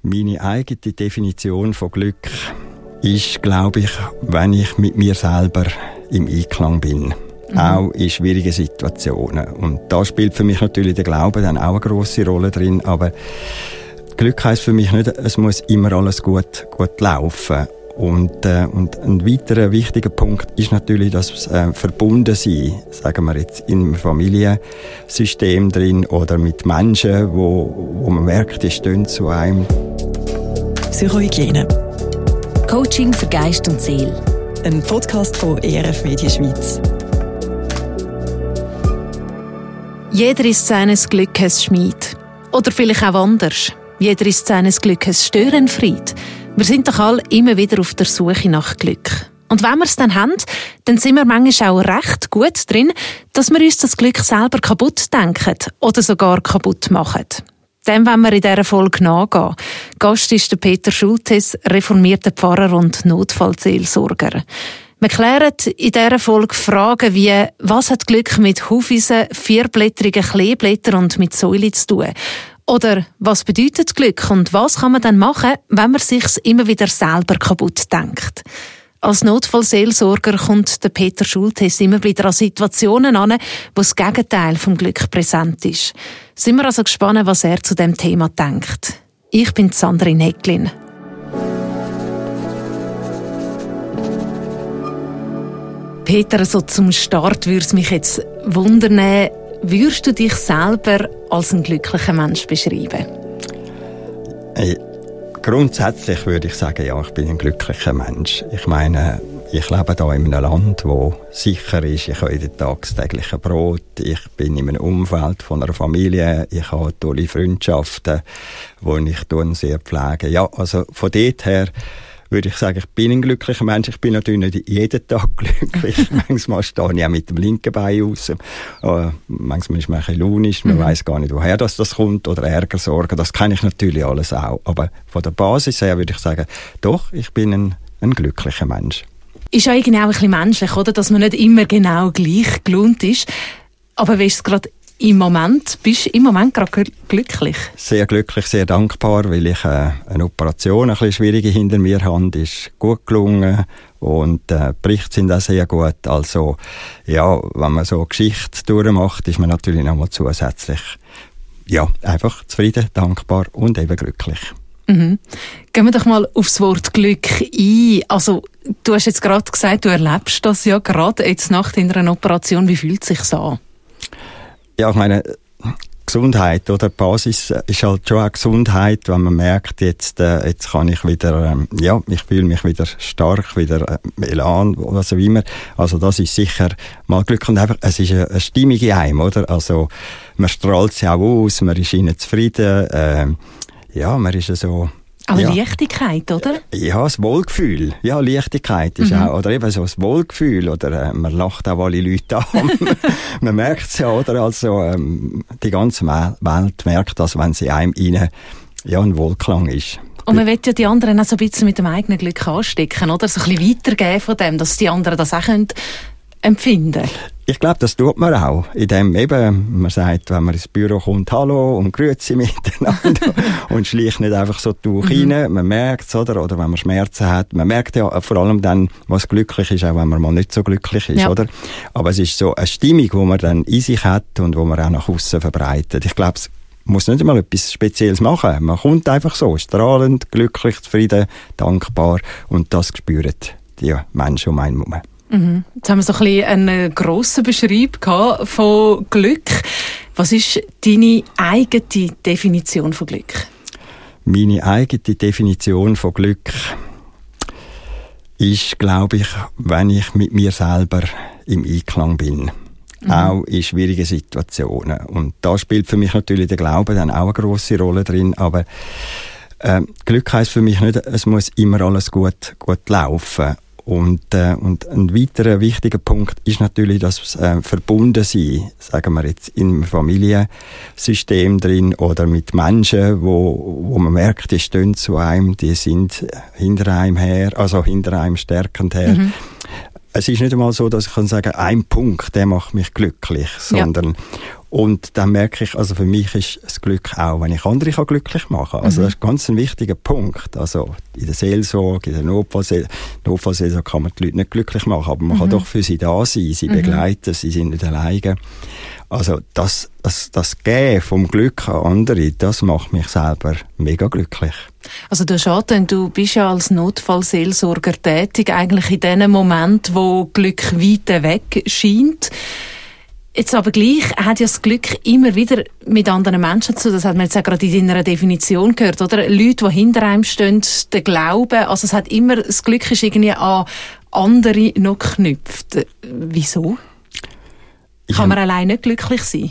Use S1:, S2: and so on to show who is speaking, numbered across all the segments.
S1: Meine eigene Definition von Glück ist, glaube ich, wenn ich mit mir selber im Einklang bin. Auch in schwierigen Situationen. Und da spielt für mich natürlich der Glaube dann auch eine grosse Rolle drin. Aber Glück heisst für mich nicht, es muss immer alles gut laufen. Und ein weiterer wichtiger Punkt ist natürlich das Verbundensein, sagen wir jetzt im Familiensystem drin oder mit Menschen, wo man merkt, die stehen zu einem.
S2: Psychohygiene.
S3: Coaching für Geist und Seele.
S2: Ein Podcast von ERF Media Schweiz.
S4: Jeder ist seines Glückes Schmied. Oder vielleicht auch anders. Jeder ist seines Glückes Störenfried. Wir sind doch alle immer wieder auf der Suche nach Glück. Und wenn wir es dann haben, dann sind wir manchmal auch recht gut drin, dass wir uns das Glück selber kaputt denken oder sogar kaputt machen. Dem wollen wir in dieser Folge nachgehen. Gast ist der Peter Schultes, reformierter Pfarrer und Notfallseelsorger. Wir klären in dieser Folge Fragen wie, was hat Glück mit Hufeisen, vierblättrigen Kleeblättern und mit Säulen zu tun? Oder was bedeutet Glück und was kann man dann machen, wenn man sich's immer wieder selber kaputt denkt? Als Notfallseelsorger kommt der Peter Schultes immer wieder an Situationen an, wo das Gegenteil vom Glück präsent ist. Sind wir also gespannt, was er zu dem Thema denkt. Ich bin Sandrine Hecklin. Peter, so zum Start würde es mich jetzt wundern, würdest du dich selber als einen glücklichen Mensch beschreiben?
S1: Grundsätzlich würde ich sagen, ja, ich bin ein glücklicher Mensch. Ich meine, ich lebe hier in einem Land, das sicher ist. Ich habe jeden Tag das tägliche Brot. Ich bin in einem Umfeld von einer Familie. Ich habe tolle Freundschaften, die ich sehr pflege. Ja, also von dort her würde ich sagen, ich bin ein glücklicher Mensch. Ich bin natürlich nicht jeden Tag glücklich. Manchmal stehe ich auch mit dem linken Bein raus. Manchmal ist man ein bisschen launisch. Man weiss gar nicht, woher das kommt. Oder Ärger, Sorgen. Das kenne ich natürlich alles auch. Aber von der Basis her würde ich sagen, doch, ich bin ein glücklicher Mensch.
S4: Ist ja irgendwie auch ein bisschen menschlich, oder? Dass man nicht immer genau gleich gelohnt ist. Aber wie ist es gerade im Moment? Bist du im Moment gerade glücklich?
S1: Sehr glücklich, sehr dankbar, weil ich eine Operation, ein bisschen schwierige hinter mir habe, ist gut gelungen und die Berichte sind auch sehr gut. Also ja, wenn man so Geschichte durchmacht, ist man natürlich nochmal zusätzlich einfach zufrieden, dankbar und eben glücklich.
S4: Mhm. Gehen wir doch mal aufs Wort Glück ein. Also du hast jetzt gerade gesagt, du erlebst das ja gerade jetzt nach deiner Operation. Wie fühlt es sich an?
S1: Ja, ich meine, Gesundheit, oder? Die Basis ist halt schon auch Gesundheit, wenn man merkt, jetzt kann ich wieder, ich fühle mich wieder stark, wieder Elan, was auch immer. Also das ist sicher mal Glück und einfach, es ist eine Stimmung in einem, oder? Also man strahlt sie auch aus, man ist innen zufrieden, man ist so.
S4: Aber Leichtigkeit, oder?
S1: Ja, das Wohlgefühl. Ja, Leichtigkeit ist auch, oder eben so das Wohlgefühl, oder man lacht auch alle Leute an. Man merkt es ja, oder? Also, die ganze Welt merkt das, wenn sie einem rein, ein Wohlklang ist.
S4: Und man will ja die anderen auch so ein bisschen mit dem eigenen Glück anstecken, oder? So ein bisschen weitergeben von dem, dass die anderen das auch empfinden können.
S1: Ich glaube, das tut man auch. In dem eben, man sagt, wenn man ins Büro kommt, hallo und grüezi miteinander und schleicht nicht einfach so durch rein. Man merkt es, oder? Oder wenn man Schmerzen hat. Man merkt ja vor allem dann, was glücklich ist, auch wenn man mal nicht so glücklich ist, oder? Aber es ist so eine Stimmung, die man dann in sich hat und die man auch nach außen verbreitet. Ich glaube, es muss nicht einmal etwas Spezielles machen. Man kommt einfach so, strahlend, glücklich, zufrieden, dankbar und das spüren die Menschen um einen herum.
S4: Jetzt haben wir so ein bisschen einen grossen Beschreib von Glück. Was ist deine eigene Definition von Glück?
S1: Meine eigene Definition von Glück ist, glaube ich, wenn ich mit mir selber im Einklang bin. Auch in schwierigen Situationen. Und da spielt für mich natürlich der Glaube dann auch eine grosse Rolle drin. Aber Glück heisst für mich nicht, es muss immer alles gut laufen. Und ein weiterer wichtiger Punkt ist natürlich das Verbundensein, sagen wir jetzt im Familiensystem drin oder mit Menschen, wo man merkt, die stehen zu einem, die sind hinter einem her, also hinter einem stärkend her. es ist nicht einmal so, dass ich kann sagen, ein Punkt, der macht mich glücklich, sondern und dann merke ich, also für mich ist das Glück auch, wenn ich andere glücklich machen kann. Also das ist ganz ein wichtiger Punkt. Also in der Seelsorge, in der Notfallseelsorge kann man die Leute nicht glücklich machen, aber man kann doch für sie da sein, sie begleiten, sie sind nicht alleine. Also das Geben vom Glück an andere, das macht mich selber mega glücklich.
S4: Also du bist ja als Notfallseelsorger tätig, eigentlich in dem Moment, wo Glück weit weg scheint. Jetzt aber gleich hat ja das Glück immer wieder mit anderen Menschen zu. Das hat man jetzt auch gerade in deiner Definition gehört, oder? Leute, die hinter einem stehen, der Glaube. Also es hat immer, das Glück ist irgendwie an andere noch geknüpft. Wieso? Kann man allein nicht glücklich sein?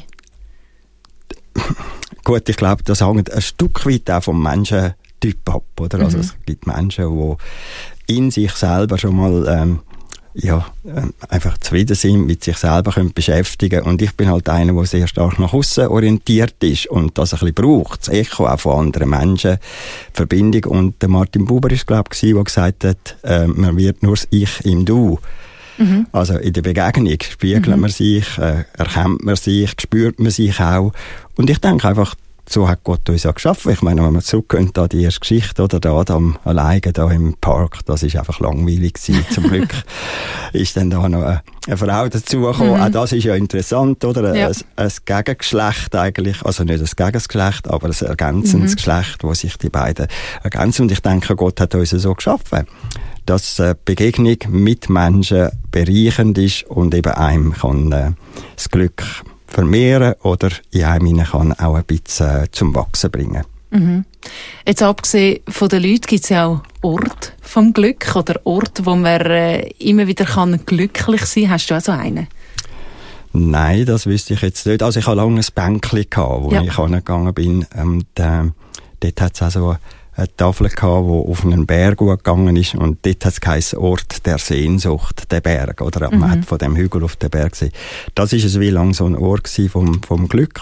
S1: Gut, ich glaube, das hängt ein Stück weit auch vom Menschentyp ab, oder? Also es gibt Menschen, die in sich selber schon mal einfach zufrieden sind, mit sich selber können beschäftigen. Und ich bin halt einer, der sehr stark nach aussen orientiert ist und das ein bisschen braucht. Das Echo auch von anderen Menschen, Verbindung. Und der Martin Buber ist, glaube ich, der gesagt hat, man wird nur das Ich im Du. Also in der Begegnung spiegelt man sich, erkennt man sich, spürt man sich auch. Und ich denke einfach, so hat Gott uns ja geschaffen. Ich meine, wenn wir zurückgehen an die erste Geschichte, oder da alleine da im Park, das ist einfach langweilig gewesen. Zum Glück ist dann da noch eine Frau dazugekommen. Auch das ist ja interessant, oder? Ja. Ein Gegengeschlecht eigentlich, also nicht ein Gegengeschlecht, aber ein ergänzendes Geschlecht, wo sich die beiden ergänzen. Und ich denke, Gott hat uns so geschaffen, dass Begegnung mit Menschen bereichernd ist und eben einem kann das Glück vermehren oder in einem kann auch ein bisschen zum Wachsen bringen.
S4: Jetzt abgesehen von den Leuten gibt es ja auch Orte vom Glück oder Orte, wo man immer wieder glücklich sein kann. Hast du auch so einen?
S1: Nein, das wüsste ich jetzt nicht. Also ich hatte lange ein Bänkchen, wo ich hingegangen bin. Und dort hat es auch so eine Tafel gehabt, die auf einen Berg gegangen ist, und dort hat es geheißen Ort der Sehnsucht, der Berg, oder? Man hat von dem Hügel auf den Berg gesehen. Das ist es wie lang so ein Ort vom Glück,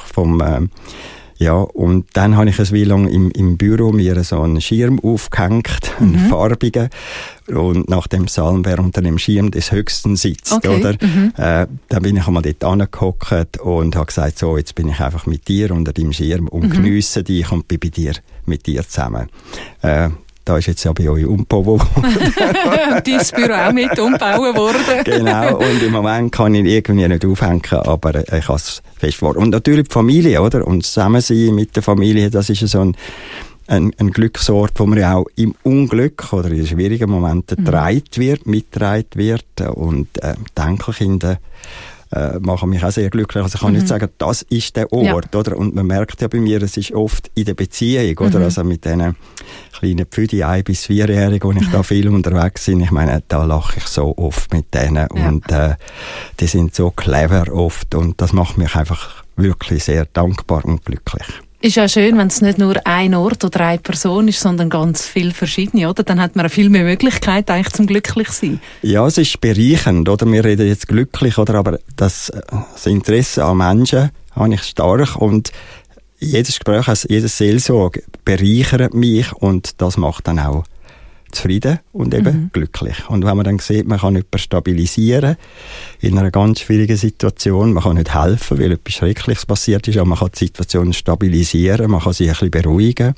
S1: und dann habe ich es wie lang im Büro mir so einen Schirm aufgehängt, einen farbigen, und nach dem Psalm, wer unter dem Schirm des Höchsten sitzt, oder? Dann bin ich einmal dort angehockt und habe gesagt, so, jetzt bin ich einfach mit dir unter deinem Schirm und geniesse dich und bin mit dir zusammen. Da ist jetzt ja bei euch umgebaut worden.
S4: Dein Büro auch mit umgebaut worden.
S1: Genau, und im Moment kann ich irgendwie nicht aufhängen, aber ich habe es fest vor. Und natürlich die Familie, oder? Und zusammensein mit der Familie, das ist so ein Glücksort, wo man ja auch im Unglück oder in schwierigen Momenten mitgetragen wird. Und die Enkelkinder machen mich auch sehr glücklich. Also ich kann nicht sagen, das ist der Ort, oder? Und man merkt ja bei mir, es ist oft in der Beziehung, oder? Also mit diesen kleinen Pfüdi 1- bis 4-Jährigen, wo ich da viel unterwegs bin. Ich meine, da lache ich so oft mit denen. Und die sind so clever oft. Und das macht mich einfach wirklich sehr dankbar und glücklich.
S4: Ist ja schön, wenn es nicht nur ein Ort oder eine Person ist, sondern ganz viele verschiedene, oder? Dann hat man viel mehr Möglichkeiten eigentlich zum glücklich sein. Ja,
S1: es ist bereichernd, oder? Wir reden jetzt glücklich, oder? Aber das Interesse an Menschen habe ich stark, und jedes Gespräch, jede Seelsorge bereichert mich, und das macht dann auch zufrieden und eben glücklich. Und wenn man dann sieht, man kann jemanden stabilisieren in einer ganz schwierigen Situation, man kann nicht helfen, weil etwas Schreckliches passiert ist, aber man kann die Situation stabilisieren, man kann sie ein bisschen beruhigen,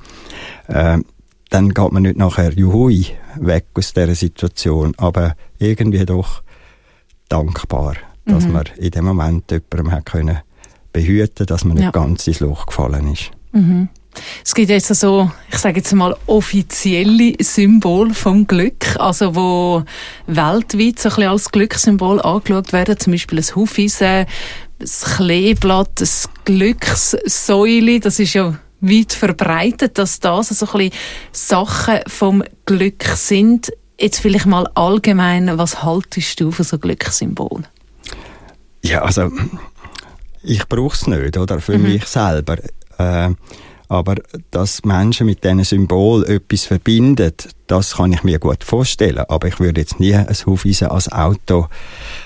S1: dann geht man nicht nachher juhui weg aus dieser Situation, aber irgendwie doch dankbar, dass man in dem Moment jemandem hat können behüten, dass man nicht ganz ins Loch gefallen ist.
S4: Es gibt jetzt so, ich sage jetzt mal, offizielle Symbole vom Glück, also wo weltweit so ein bisschen als Glückssymbol angeschaut werden, zum Beispiel ein Hufeisen, das Kleeblatt, das Glückssäule, das ist ja weit verbreitet, dass das so ein bisschen Sachen vom Glück sind. Jetzt vielleicht mal allgemein, was haltest du von so Glückssymbol?
S1: Ja, also ich brauche es nicht, oder? Für mich selber. Aber dass Menschen mit diesen Symbolen etwas verbinden, das kann ich mir gut vorstellen. Aber ich würde jetzt nie ein Hufeisen als Auto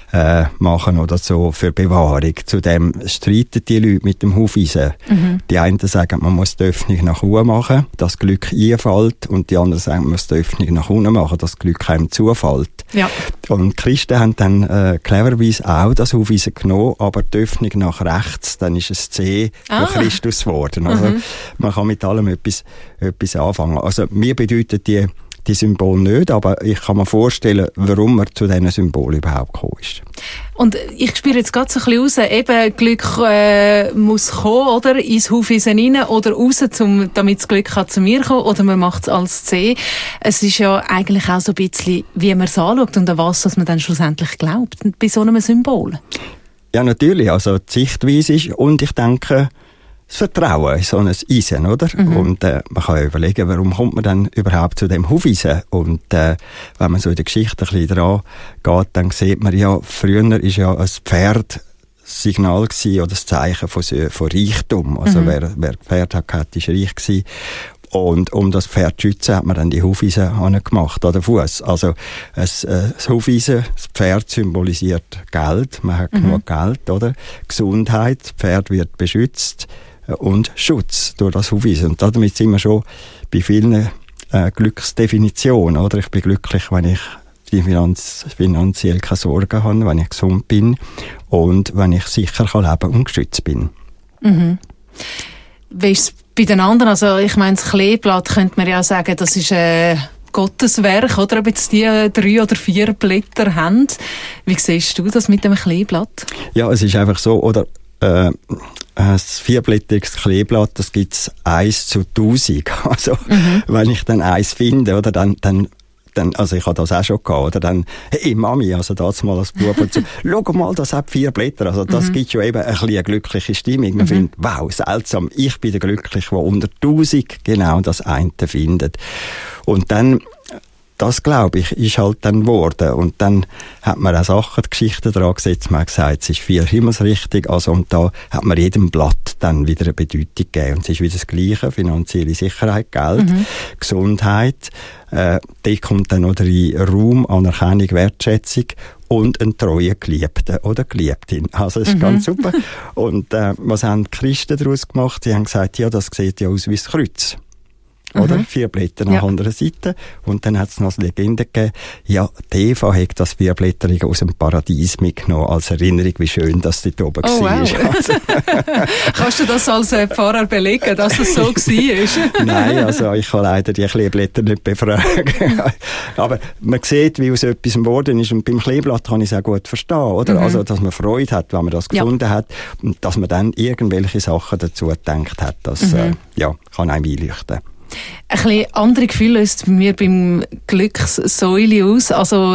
S1: machen oder so für Bewahrung. Zudem streiten die Leute mit dem Hufeisen. Die einen sagen, man muss die Öffnung nach oben machen, dass Glück einfällt, und die anderen sagen, man muss die Öffnung nach unten machen, dass Glück einem zufällt. Ja. Und die Christen haben dann clevererweise auch das Hufeisen genommen, aber die Öffnung nach rechts, dann ist es C für Christus geworden. Also man kann mit allem etwas anfangen. Also mir bedeutet die Symbole nicht, aber ich kann mir vorstellen, warum man zu diesen Symbolen überhaupt gekommen ist.
S4: Und ich spüre jetzt gerade so ein bisschen raus, eben Glück muss kommen, oder? Ins Hufeisen rein oder raus, damit das Glück kann zu mir kommen, oder man macht es als C. Es ist ja eigentlich auch so ein bisschen, wie man es anschaut und an was man dann schlussendlich glaubt, bei so einem Symbol.
S1: Ja, natürlich. Also die Sichtweise ist, und ich denke, das Vertrauen in so ein Eisen, oder? Und man kann ja überlegen, warum kommt man dann überhaupt zu dem Hufeisen? Und wenn man so in der Geschichte ein bisschen dran geht, dann sieht man ja, früher ist ja ein Pferd Signal gewesen, oder das Zeichen von Reichtum. Also wer Pferd hat, ist reich gewesen. Und um das Pferd zu schützen, hat man dann die Hufeisen gemacht, an den Fuß. Also das Hufeisen, das Pferd symbolisiert Geld, man hat genug Geld, oder? Gesundheit, das Pferd wird beschützt, und Schutz durch das Hufeisen. Und damit sind wir schon bei vielen Glücksdefinitionen, oder? Ich bin glücklich, wenn ich finanziell keine Sorgen habe, wenn ich gesund bin und wenn ich sicher leben kann und geschützt bin.
S4: Wie ist es bei den anderen? Also ich meine, das Kleeblatt könnte man ja sagen, das ist Gotteswerk, oder? Ob jetzt die 3 oder 4 Blätter haben. Wie siehst du das mit dem Kleeblatt?
S1: Ja, es ist einfach so, oder ein 4-blättriges Kleeblatt, das gibt's 1 zu 1000. Also, wenn ich dann eins finde, oder, dann, also ich habe das auch schon gehabt, oder, dann, hey Mami, also das mal als Bub und so, schau mal, das hat 4 Blätter, also das gibt schon eben ein bisschen eine glückliche Stimmung. Man findet, wow, seltsam, ich bin der Glückliche, der unter 1000 genau das eine findet. Und dann, das, glaube ich, ist halt dann geworden. Und dann hat man auch Sachen, Geschichten dran gesetzt. Man hat gesagt, es ist 4 himmelsrichtig. Also, und da hat man jedem Blatt dann wieder eine Bedeutung gegeben. Und es ist wieder das Gleiche. Finanzielle Sicherheit, Geld, Gesundheit. Da kommt dann noch rein Raum, Anerkennung, Wertschätzung und ein treuer Geliebter oder Geliebtin. Also, das ist ganz super. Und was haben die Christen daraus gemacht? Sie haben gesagt, ja, das sieht ja aus wie das Kreuz. Oder? 4 Blätter nach anderen Seite. Und dann hat es noch eine Legende gegeben, ja, die Eva hat das 4-blätterige aus dem Paradies mitgenommen, als Erinnerung, wie schön das dort oben war.
S4: Wow. Also. Kannst du das als Pfarrer belegen, dass es so war?
S1: Nein, also ich kann leider die Kleeblätter nicht befragen. Aber man sieht, wie aus etwas geworden ist. Und beim Kleeblatt kann ich es auch gut verstehen, oder? Also, dass man Freude hat, wenn man das gefunden hat. Und dass man dann irgendwelche Sachen dazu gedacht hat, das kann einem einleuchten.
S4: Ein bisschen andere Gefühle löst bei mir beim Glückssäule aus. Also,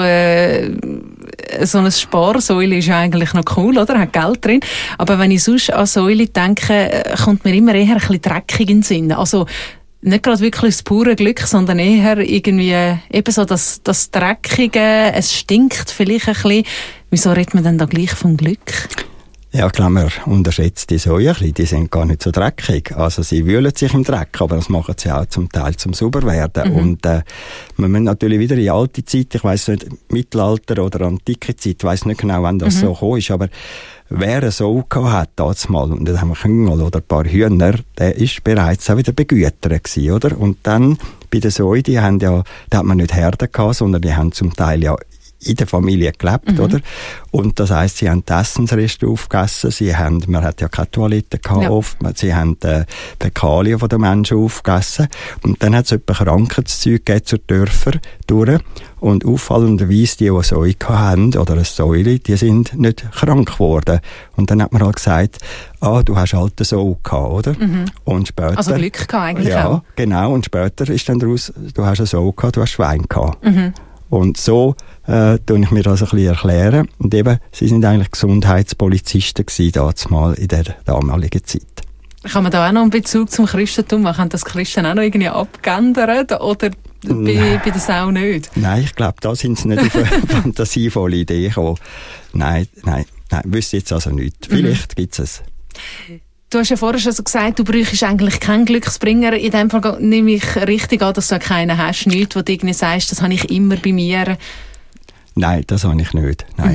S4: so eine Sparsäule ist ja eigentlich noch cool, oder? Hat Geld drin. Aber wenn ich sonst an Säule denke, kommt mir immer eher ein bisschen dreckig in den Sinn. Also, nicht gerade wirklich das pure Glück, sondern eher irgendwie eben so das Dreckige, es stinkt vielleicht ein bisschen. Wieso redet man denn da gleich vom Glück?
S1: Ja, klar, man unterschätzt die so ein bisschen. Die sind gar nicht so dreckig. Also sie wühlen sich im Dreck, aber das machen sie auch zum Teil zum Sauberwerden. Und man muss natürlich wieder in alte Zeit, ich weiss nicht, Mittelalter oder antike Zeit, ich weiss nicht genau, wann das so gekommen ist, aber wer eine Sau gehabt hat, damals mal, und dann haben wir Küngel oder ein paar Hühner, der ist bereits auch wieder begütert gewesen, oder? Und dann, bei den Säuen, da hat man nicht Herden gehabt, sondern die haben zum Teil ja in der Familie gelebt, oder? Und das heisst, sie haben die Essensreste aufgegessen, man hat ja keine Toilette gehabt, oft, sie haben die Fäkalien der Menschen aufgegessen. Und dann hat es etwa Krankheitszeug gegeben zur Dörfer durch. Und auffallenderweise, die Säue hatten, oder eine Säule, die sind nicht krank geworden. Und dann hat man halt gesagt, du hast halt eine Säule gehabt, oder? Und später,
S4: also Glück gehabt eigentlich auch.
S1: Ja, genau. Und später ist dann daraus, du hast eine Säule gehabt, du hast Schwein gehabt. Und so tue ich mir das ein bisschen erklären. Und eben, sie sind eigentlich Gesundheitspolizisten gewesen, damals in der damaligen Zeit.
S4: Kann man da auch noch einen Bezug zum Christentum machen? Haben das Christen auch noch irgendwie abgeändert? Oder bei der Sau nicht?
S1: Nein, ich glaube, da sind sie nicht auf eine fantasievolle Idee gekommen. Nein, wüsste jetzt also nicht. Vielleicht gibt es.
S4: Du hast ja vorher schon so gesagt, du bräuchst eigentlich keinen Glücksbringer. In dem Fall nehme ich richtig an, dass du keinen hast. Nichts, wo du irgendwie sagst, das habe ich immer bei mir.
S1: Nein, das habe ich nicht. Nein.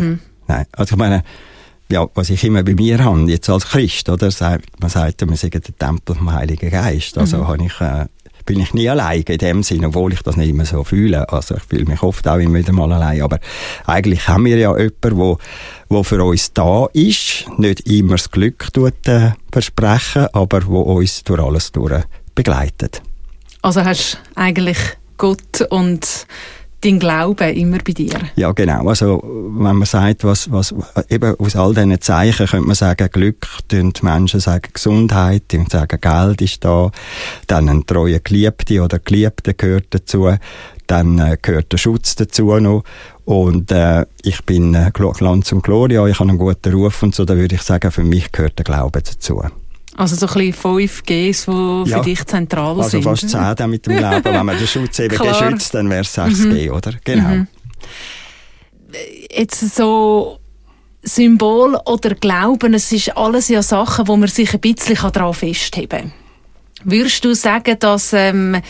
S1: Nein. Also ich meine, ja, was ich immer bei mir habe, jetzt als Christ, oder? Man sagt, wir sind der Tempel vom Heiligen Geist. Also bin ich nie allein in dem Sinn, obwohl ich das nicht immer so fühle. Also ich fühle mich oft auch immer wieder mal allein. Aber eigentlich haben wir ja jemanden, der für uns da ist, nicht immer das Glück versprechen, aber der uns durch alles durch begleitet.
S4: Also hast du eigentlich Gott und dein Glauben immer bei dir? Ja,
S1: genau. Also, wenn man sagt, was eben aus all diesen Zeichen könnte man sagen, Glück, die Menschen sagen Gesundheit, die sagen Geld ist da, dann ein treuer Geliebte oder Geliebte gehört dazu, dann gehört der Schutz dazu noch. Und ich bin Glanz und Gloria, ich habe einen guten Ruf und so, da würde ich sagen, für mich gehört der Glaube dazu.
S4: Also so ein bisschen 5 Gs, die für dich zentral sind.
S1: Also fast 10 dann mit dem Glauben. Wenn man den Schutz eben geschützt, dann wäre es 6 G, oder? Genau.
S4: Jetzt so Symbol oder Glauben, es ist alles ja Sachen, wo man sich ein bisschen daran festheben kann. Würdest du sagen, dass Leute,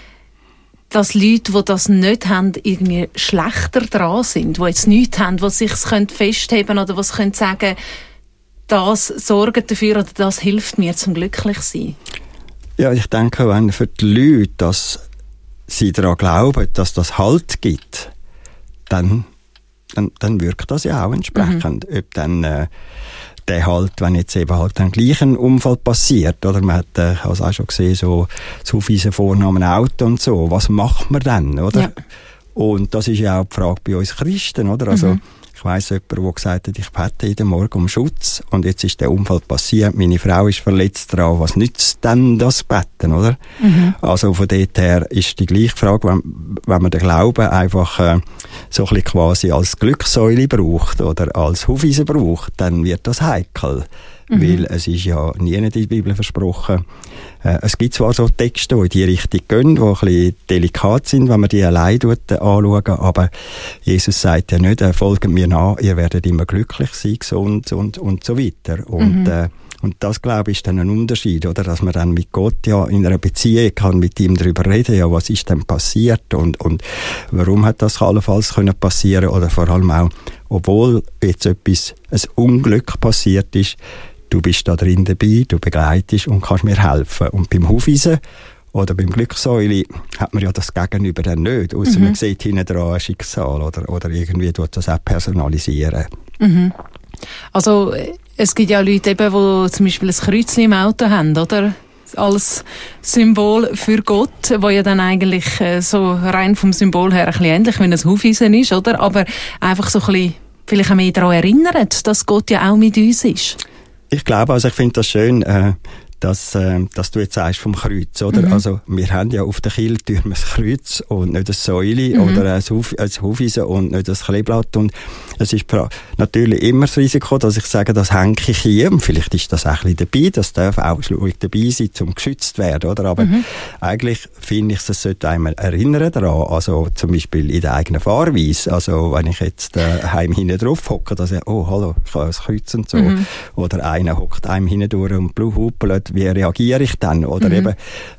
S4: die das nicht haben, irgendwie schlechter dran sind, die jetzt nichts haben, die sich festheben können oder was können sagen, das sorgt dafür oder das hilft mir zum Glücklichsein?
S1: Ja, ich denke, wenn für die Leute, dass sie daran glauben, dass das Halt gibt, dann wirkt das ja auch entsprechend. Ob dann der Halt, wenn jetzt eben halt dann gleich ein Unfall passiert, oder man hat also auch schon gesehen, so zu Aufweisen vornahmen Auto und so, was macht man dann, oder? Ja. Und das ist ja auch die Frage bei uns Christen, oder? Also ich weiss jemanden, der gesagt hat, ich bete jeden Morgen um Schutz und jetzt ist der Unfall passiert, meine Frau ist verletzt dran, was nützt denn das Beten, oder? Also von dort her ist die gleiche Frage, wenn man den Glauben einfach so ein bisschen quasi als Glückssäule braucht oder als Hufeisen braucht, dann wird das heikel. Weil es ist ja nie in der Bibel versprochen. Es gibt zwar so Texte, die in die Richtung gehen, die ein bisschen delikat sind, wenn man die allein anschauen, aber Jesus sagt ja nicht, folgt mir nach, ihr werdet immer glücklich sein, gesund und so weiter. Und das, glaube ich, ist dann ein Unterschied, oder? Dass man dann mit Gott ja in einer Beziehung kann mit ihm darüber reden, ja, was ist denn passiert und warum hat das allenfalls passieren oder vor allem auch, obwohl jetzt ein Unglück passiert ist, du bist da drin dabei, du begleitest und kannst mir helfen. Und beim Hufeisen oder beim Glückssäule hat man ja das Gegenüber dann nicht, ausser man sieht hinten dran ein Schicksal oder irgendwie tut das auch personalisieren.
S4: Also es gibt ja Leute, eben, die zum Beispiel ein Kreuz im Auto haben, oder? Als Symbol für Gott, wo ja dann eigentlich so rein vom Symbol her ein bisschen ähnlich wie ein Hufeisen ist, oder? Aber einfach so ein bisschen vielleicht auch mehr daran erinnert, dass Gott ja auch mit uns ist.
S1: Ich glaube, also ich finde das schön, dass du jetzt sagst vom Kreuz, oder? Also wir haben ja auf der Kirchtür ein Kreuz und nicht eine Säule oder ein Hufeisen und nicht ein Kleeblatt. Und es ist natürlich immer das Risiko, dass ich sage, das hänge ich hier. Und vielleicht ist das auch ein bisschen dabei, das darf auch dabei sein, um geschützt zu werden, oder? Aber eigentlich finde ich, es sollte einmal erinnern daran, also zum Beispiel in der eigenen Fahrweise. Also wenn ich jetzt heim hinten drauf hocke, dass ich, oh hallo, ich habe ein Kreuz und so. Oder einer hockt einem hinten durch und bluthuppelt, wie reagiere ich dann? Oder eben,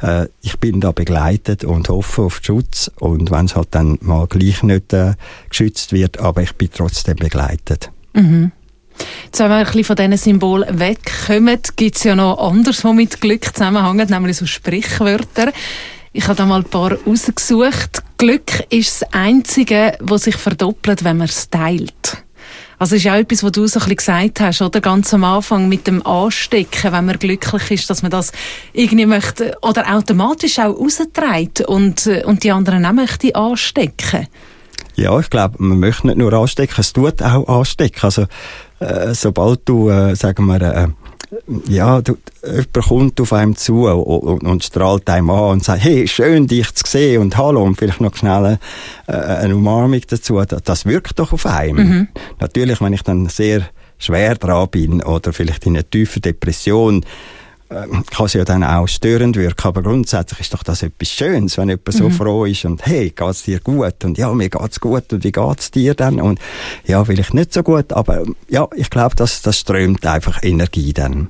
S1: ich bin da begleitet und hoffe auf Schutz. Und wenn es halt dann mal gleich nicht geschützt wird, aber ich bin trotzdem begleitet.
S4: Jetzt, wenn wir ein bisschen von diesen Symbolen wegkommen, gibt es ja noch anderes, was mit Glück zusammenhängt, nämlich so Sprichwörter. Ich habe da mal ein paar rausgesucht. Glück ist das Einzige, was sich verdoppelt, wenn man es teilt. Also ist ja auch etwas, was du so ein bisschen gesagt hast, oder? Ganz am Anfang mit dem Anstecken, wenn man glücklich ist, dass man das irgendwie möchte, oder automatisch auch rausträgt und die anderen auch möchte anstecken.
S1: Ja, ich glaube, man möchte nicht nur anstecken, es tut auch anstecken. Also, sobald du, sagen wir, jemand kommt auf einem zu und strahlt einem an und sagt, hey, schön dich zu sehen und hallo und vielleicht noch schnell eine Umarmung dazu, das wirkt doch auf einem. Natürlich, wenn ich dann sehr schwer dran bin oder vielleicht in einer tiefen Depression, kann es ja dann auch störend wirken, aber grundsätzlich ist doch das etwas Schönes, wenn jemand so froh ist und hey, geht's dir gut? Und ja, mir geht's gut und wie geht's dir dann? Und ja, vielleicht nicht so gut, aber ja, ich glaube, das strömt einfach Energie dann.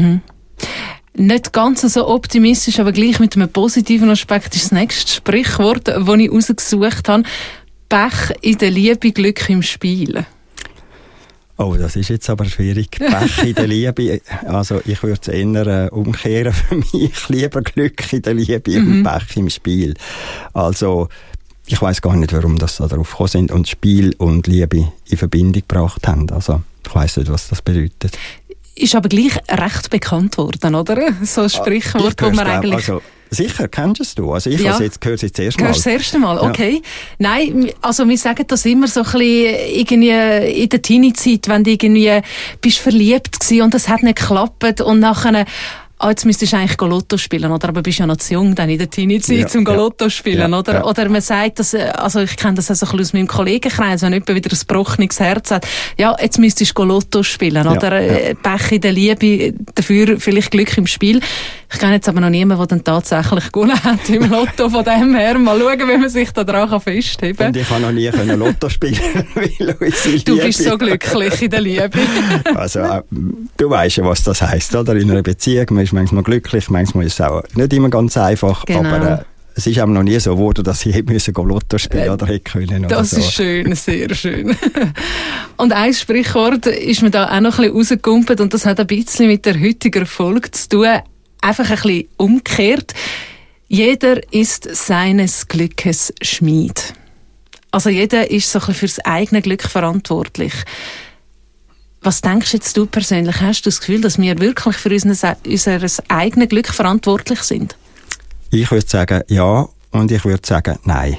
S4: Nicht ganz so optimistisch, aber gleich mit einem positiven Aspekt ist das nächste Sprichwort, das ich rausgesucht habe. Pech in der Liebe, Glück im Spiel.
S1: Oh, das ist jetzt aber schwierig. Pech in der Liebe. Also, ich würde es eher umkehren für mich. Lieber Glück in der Liebe und Pech im Spiel. Also, ich weiss gar nicht, warum das da drauf gekommen sind und Spiel und Liebe in Verbindung gebracht haben. Also, ich weiss nicht, was das bedeutet.
S4: Ist aber gleich recht bekannt worden, oder? So ein Sprichwort, wo man eigentlich...
S1: Also, sicher, kennst du es? Also ich höre es jetzt das erste Mal.
S4: Hörst du das erste Mal? Okay. Ja. Nein, also wir sagen das immer so ein bisschen irgendwie in der Teenie-Zeit, wenn du irgendwie bist verliebt gewesen und das hat nicht geklappt und nachher... jetzt müsstest du eigentlich Lotto spielen, oder? Aber bist ja noch zu jung dann in der Teenie-Zeit, zum Lotto spielen, oder? Ja. Oder man sagt, dass, also ich kenne das also ein bisschen aus meinem Kollegenkreis, wenn jemand wieder ein gebrochenes Herz hat, ja, jetzt müsstest du Lotto spielen, oder? Pech in der Liebe, dafür vielleicht Glück im Spiel. Ich kenne jetzt aber noch niemanden, der dann tatsächlich gewonnen hat im Lotto, von dem her. Mal schauen, wie man sich da dran festheben kann.
S1: Und ich habe noch nie Lotto spielen, weil unsere
S4: Du bist so glücklich in der Liebe.
S1: Also, du weisst ja, was das heisst, oder? In einer Beziehung, man ist manchmal glücklich, manchmal ist es auch nicht immer ganz einfach, genau. Aber es ist einem noch nie so geworden, dass ich hätte Lotto spielen oder hätte können. Oder
S4: das so. Ist schön, sehr schön. Und ein Sprichwort ist mir da auch noch ein bisschen rausgekumpelt und das hat ein bisschen mit der heutigen Folge zu tun. Einfach ein bisschen umgekehrt. Jeder ist seines Glückes Schmied. Also jeder ist so ein bisschen fürs eigene Glück verantwortlich. Was denkst jetzt du persönlich? Hast du das Gefühl, dass wir wirklich für unser eigenes Glück verantwortlich sind?
S1: Ich würde sagen, ja. Und ich würde sagen, nein.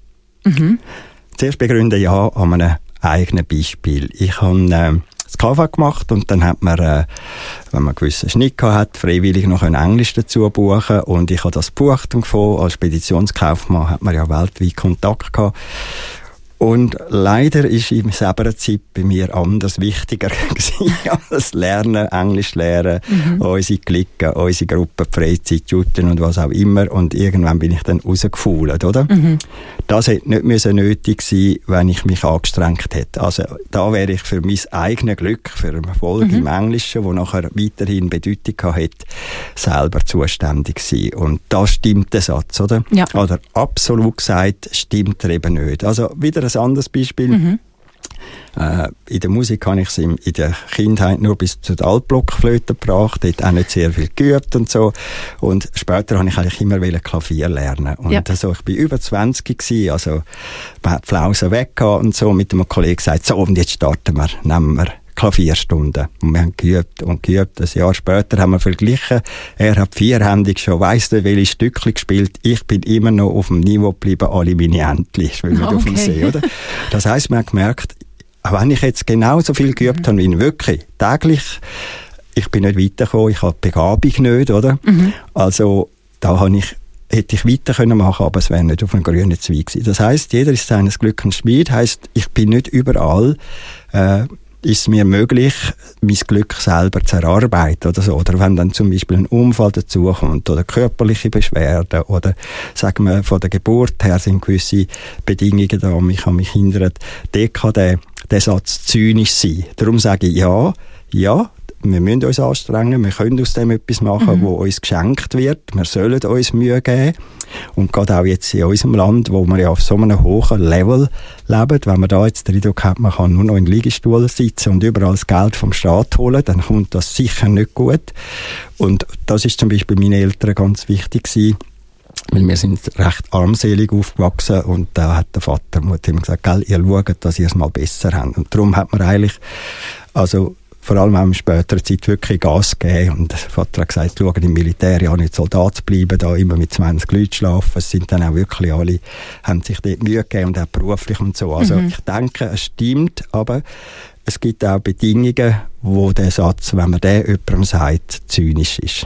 S1: Zuerst begründe ja an einem eigenen Beispiel. Ich habe das KV gemacht und dann hat man, wenn man einen gewissen Schnitt hat, freiwillig noch Englisch dazu buchen und ich habe das gebucht und als Speditionskaufmann hat man ja weltweit Kontakt gehabt. Und leider ist in selber Zeit bei mir anders wichtiger gewesen als Lernen, Englisch lernen, unsere Klicken, unsere Gruppen, Freizeit, Jutten und was auch immer. Und irgendwann bin ich dann rausgefault, oder? Das hätte nicht nötig sein, wenn ich mich angestrengt hätte. Also da wäre ich für mein eigenes Glück, für einen Erfolg im Englischen, der nachher weiterhin Bedeutung hat, selber zuständig gewesen. Und da stimmt der Satz, oder? Ja. Oder absolut gesagt stimmt er eben nicht. Also wieder ein anderes Beispiel. In der Musik habe ich es in der Kindheit nur bis zur Altblockflöte gebracht, dort auch nicht sehr viel geübt und so. Und später habe ich eigentlich immer Klavier lernen. Und also, ich bin über 20 gewesen, also man hat die Flausen weg und so, mit einem Kollegen gesagt, so, und jetzt starten wir, nehmen wir Klavierstunden. Und wir haben geübt. Ein Jahr später haben wir verglichen. Er hat vierhändig schon, weiss nicht, welche Stückchen gespielt. Ich bin immer noch auf dem Niveau geblieben, alle meine Entchen schwimmen auf dem See, oder? Das heisst, man hat gemerkt, auch wenn ich jetzt genauso viel geübt habe, wie ich wirklich täglich, ich bin nicht weitergekommen, ich habe die Begabung nicht, oder? Also, da hätte ich weiter können machen, aber es wäre nicht auf einem grünen Zweig gewesen. Das heisst, jeder ist seines Glückes Schmied, heisst, ich bin nicht überall, ist es mir möglich, mein Glück selber zu erarbeiten oder so. Oder wenn dann zum Beispiel ein Unfall dazukommt oder körperliche Beschwerden oder, sagen wir, von der Geburt her sind gewisse Bedingungen da, mich an mich hindert, dort kann der Satz zynisch sein. Darum sage ich ja, wir müssen uns anstrengen, wir können aus dem etwas machen, wo uns geschenkt wird. Wir sollen uns Mühe geben. Und gerade auch jetzt in unserem Land, wo wir ja auf so einem hohen Level leben, wenn man da jetzt den Eindruck hat, man kann nur noch in Liegestuhl sitzen und überall das Geld vom Staat holen, dann kommt das sicher nicht gut. Und das ist zum Beispiel meinen Eltern ganz wichtig gewesen, weil wir sind recht armselig aufgewachsen und da hat der Vater immer gesagt, gell, ihr schaut, dass ihr es mal besser habt. Und darum hat man eigentlich, also vor allem auch in späterer Zeit wirklich Gas gegeben. Und der Vater hat gesagt, schau, im Militär ja nicht Soldat zu bleiben, da immer mit 20 Leuten schlafen. Es sind dann auch wirklich alle, haben sich dort Mühe gegeben und auch beruflich und so. Also ich denke, es stimmt, aber es gibt auch Bedingungen, wo der Satz, wenn man den jemandem sagt, zynisch ist.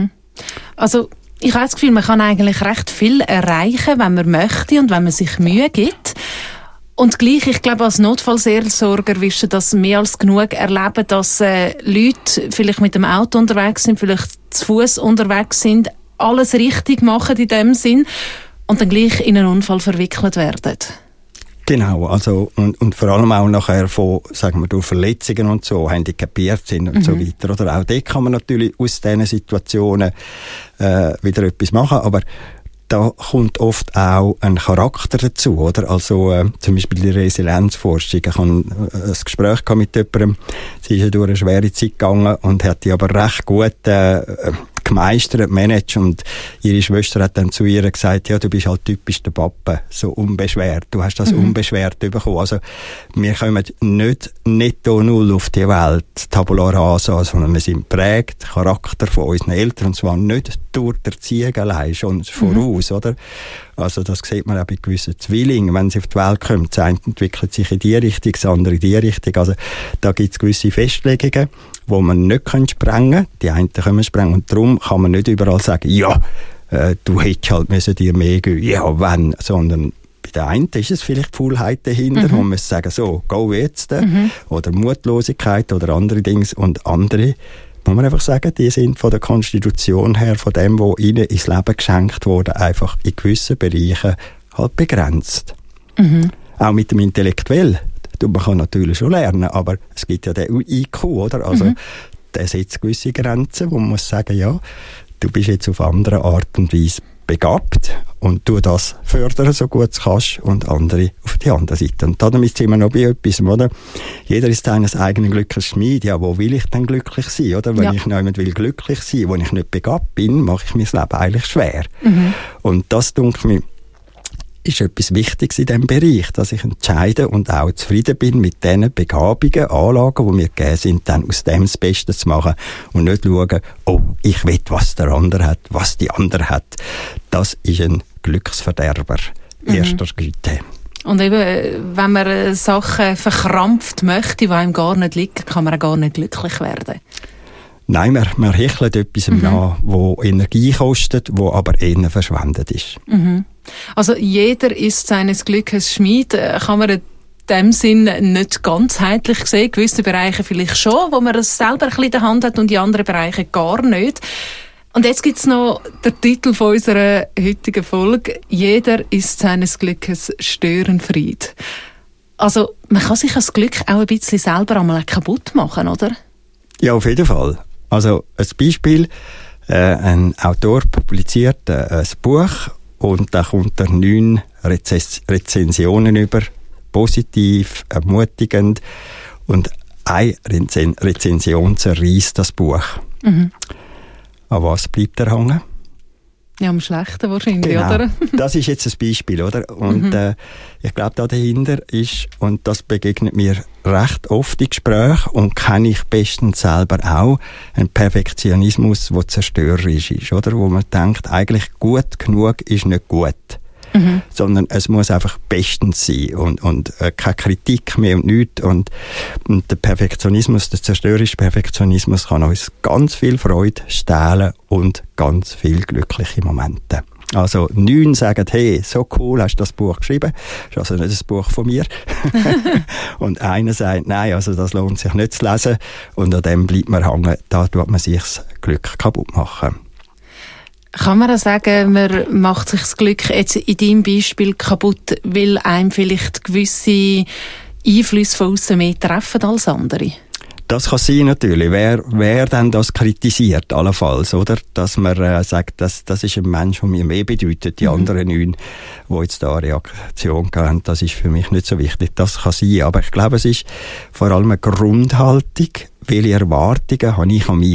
S4: Also ich habe das Gefühl, man kann eigentlich recht viel erreichen, wenn man möchte und wenn man sich Mühe gibt. Und gleich, ich glaube, als Notfallseelsorger wirst du das mehr als genug erleben, dass Leute vielleicht mit dem Auto unterwegs sind, vielleicht zu Fuß unterwegs sind, alles richtig machen in dem Sinn und dann gleich in einen Unfall verwickelt werden.
S1: Genau, also und vor allem auch nachher von, sagen wir, durch Verletzungen und so, handicapiert sind und so weiter. Oder auch dort kann man natürlich aus diesen Situationen wieder etwas machen, aber da kommt oft auch ein Charakter dazu, oder? Also, zum Beispiel die Resilienzforschung. Ich hatte ein Gespräch mit jemandem, sie ist ja durch eine schwere Zeit gegangen und hat die aber recht gut, gemeistert, managt, und ihre Schwester hat dann zu ihr gesagt, ja, du bist halt typisch der Papa, so unbeschwert, du hast das unbeschwert bekommen. Also, wir kommen nicht netto null auf die Welt, tabula rasa, sondern wir sind prägt, Charakter von unseren Eltern, und zwar nicht durch die Erziehung allein, schon voraus, oder? Also, das sieht man auch bei gewissen Zwillingen, wenn sie auf die Welt kommen, das eine entwickelt sich in die Richtung, das andere in die Richtung. Also, da gibt es gewisse Festlegungen, wo man nicht sprengen können. Die einen können sprengen. Und darum kann man nicht überall sagen, ja, du hättest halt müssen dir mehr geben. Ja, wenn. Sondern bei der einen ist es vielleicht Faulheit dahinter, wo man muss sagen, so, go jetzt. Oder Mutlosigkeit oder andere Dinge. Und andere, muss man einfach sagen, die sind von der Konstitution her, von dem, was ihnen ins Leben geschenkt wurde, einfach in gewissen Bereichen halt begrenzt. Auch mit dem Intellektuell. Man kann natürlich schon lernen, aber es gibt ja den IQ, oder? Also, der setzt gewisse Grenzen, wo man muss sagen, ja, du bist jetzt auf andere Art und Weise begabt und du das fördern, so gut du kannst, und andere auf die andere Seite. Und damit sind wir noch bei etwas, oder? Jeder ist seines eigenen Glückes Schmied. Ja, wo will ich denn glücklich sein, oder? Wenn ich niemand will glücklich sein, wo ich nicht begabt bin, mache ich mir das Leben eigentlich schwer. Und das, denke ich, ist etwas Wichtiges in diesem Bereich, dass ich entscheide und auch zufrieden bin mit diesen Begabungen, Anlagen, die mir gegeben sind, dann aus dem das Beste zu machen und nicht schauen, oh, ich will, was der andere hat, was die andere hat. Das ist ein Glücksverderber erster Güte.
S4: Und eben, wenn man Sachen verkrampft möchte, die einem gar nicht liegen, kann man auch gar nicht glücklich werden.
S1: Nein, man hechelt etwas nach, das Energie kostet, das aber eher verschwendet ist.
S4: Also jeder ist seines Glückes Schmied, kann man in dem Sinn nicht ganzheitlich sehen. Gewisse Bereiche vielleicht schon, wo man es selber ein bisschen in der Hand hat, und die anderen Bereiche gar nicht. Und jetzt gibt's noch den Titel von unserer heutigen Folge: Jeder ist seines Glückes Störenfried. Also man kann sich das Glück auch ein bisschen selber einmal kaputt machen, oder? Ja,
S1: auf jeden Fall. Also ein Beispiel, ein Autor publiziert ein Buch und da kommt er 9 Rezensionen über, positiv, ermutigend, und eine Rezension zerreißt das Buch. An was bleibt er hängen?
S4: Ja, am Schlechten wahrscheinlich,
S1: genau.
S4: Oder?
S1: Das ist jetzt ein Beispiel, oder? Und ich glaube, da dahinter ist, und das begegnet mir recht oft in Gesprächen und kenne ich bestens selber auch, ein Perfektionismus, der zerstörerisch ist, oder? Wo man denkt, eigentlich gut genug ist nicht gut. Sondern es muss einfach bestens sein und keine Kritik mehr und nichts. Und der Perfektionismus, der zerstörerische Perfektionismus kann uns ganz viel Freude stehlen und ganz viel glückliche Momente. Also 9 sagen, hey, so cool, hast du das Buch geschrieben. Das ist also nicht ein Buch von mir. Und einer sagt, nein, also das lohnt sich nicht zu lesen. Und an dem bleibt man hängen, da tut man sich das Glück kaputt machen.
S4: Kann man auch sagen, man macht sich das Glück jetzt in deinem Beispiel kaputt, weil einem vielleicht gewisse Einflüsse von außen mehr treffen als andere?
S1: Das kann sein, natürlich. Wer dann das kritisiert, allenfalls, oder? Dass man sagt, das ist ein Mensch, der mir mehr bedeutet. Die anderen 9, die jetzt da eine Reaktion geben, das ist für mich nicht so wichtig. Das kann sein. Aber ich glaube, es ist vor allem eine Grundhaltung. Welche Erwartungen habe ich an mich?